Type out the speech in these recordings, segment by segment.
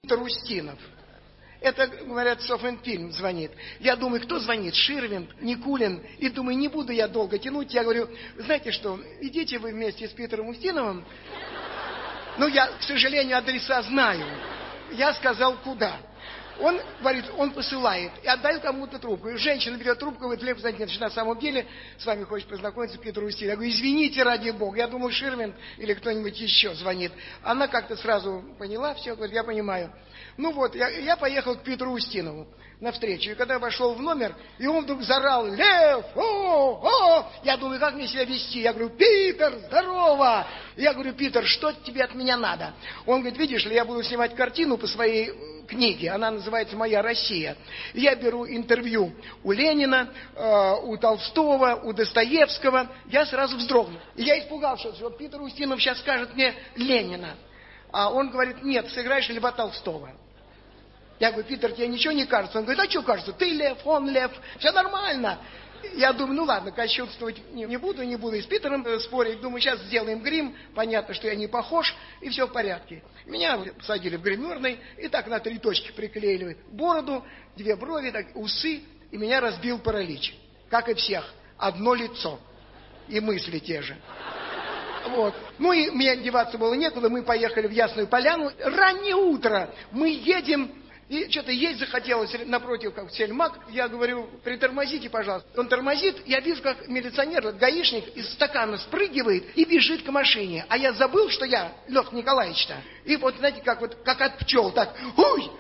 Питер Устинов. Это, говорят, Софинфильм звонит. Я думаю, кто звонит? Ширвин, Никулин. И думаю, не буду я долго тянуть. Я говорю, знаете что, идите вы вместе с Питером Устиновым. Ну, я, к сожалению, адреса знаю. Я сказал, куда. Он говорит, он посылает. И отдает кому-то трубку. И женщина берет трубку, говорит, Лев Константинович, на самом деле с вами хочет познакомиться Питер Устинов. Я говорю, извините, ради бога. Я думал, Ширвин или кто-нибудь еще звонит. Она как-то сразу поняла все, говорит, я понимаю. Ну вот, я поехал к Питеру Устинову навстречу. И когда я вошел в номер, и он вдруг заорал, Лев, о! Я думаю, как мне себя вести? Я говорю, Питер, здорово! Я говорю, Питер, что тебе от меня надо? Он говорит, видишь ли, я буду снимать картину по своей книге. Она называется «Моя Россия». Я беру интервью у Ленина, у Толстого, у Достоевского. Я сразу вздрогнул. И я испугался, что Питер Устинов сейчас скажет мне Ленина. А он говорит, нет, сыграешь Льва Толстого. Я говорю, Питер, тебе ничего не кажется? Он говорит, а что кажется? Ты Лев, он Лев, все нормально. Я думаю, ну ладно, кощунствовать не буду и с Питером спорить. Думаю, сейчас сделаем грим, понятно, что я не похож, и все в порядке. Меня посадили в гримерный, и так на 3 точки приклеили бороду, 2 брови, так, усы, и меня разбил паралич. Как и всех, одно лицо, и мысли те же. Вот. Ну и мне деваться было некуда, мы поехали в Ясную Поляну. Раннее утро, мы едем, и что-то есть захотелось напротив, как сельмак. Я говорю, притормозите, пожалуйста. Он тормозит, я вижу, как милиционер, гаишник из стакана спрыгивает и бежит к машине. А я забыл, что я Лев Николаевич-то. И вот, знаете, как от пчел, так, уй.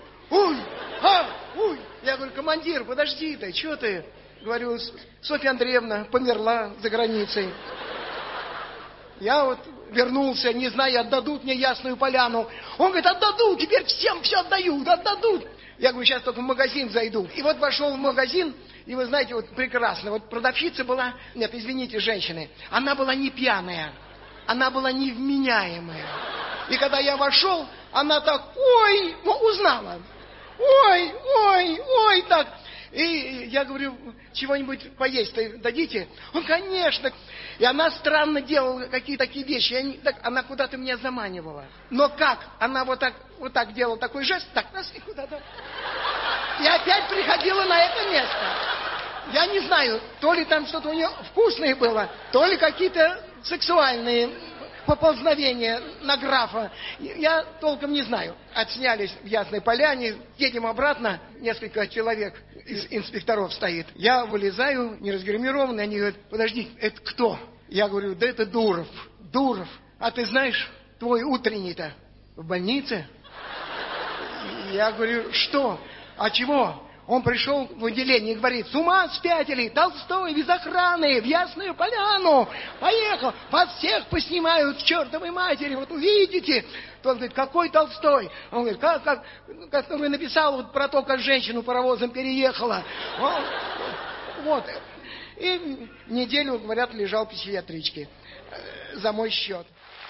Я говорю, командир, подожди ты, что ты? Говорю, Софья Андреевна померла за границей. Я вот вернулся, не знаю, отдадут мне Ясную Поляну. Он говорит, отдадут, теперь всем все отдадут. Я говорю, сейчас только в магазин зайду. И вот вошел в магазин, и вы знаете, вот прекрасно, вот продавщица была, нет, извините, женщины, она была не пьяная, она была невменяемая. И когда я вошел, она так, узнала. Ой, так. И я говорю, чего-нибудь поесть-то дадите? Он, конечно. И она странно делала какие-то такие вещи. Она куда-то меня заманивала. Но как? Она вот так делала такой жест, так, нас и куда-то. И опять приходила на это место. Я не знаю, то ли там что-то у нее вкусное было, то ли какие-то сексуальные поползновения на графа. Я толком не знаю. Отснялись в Ясной Поляне, едем обратно, несколько человек из инспекторов стоит. Я вылезаю, не разгримированный, они говорят, подожди, это кто? Я говорю, да это Дуров. А ты знаешь, твой утренний-то в больнице? Я говорю, что? А чего? Он пришел в отделение и говорит, с ума спятили, Толстой без охраны в Ясную Поляну. Поехал, вас всех поснимают к чертовой матери, вот увидите. Тот говорит, какой Толстой? Он говорит, как вы написал вот про то, как женщину паровозом переехала. Вот. И неделю, говорят, лежал в психиатричке за мой счет.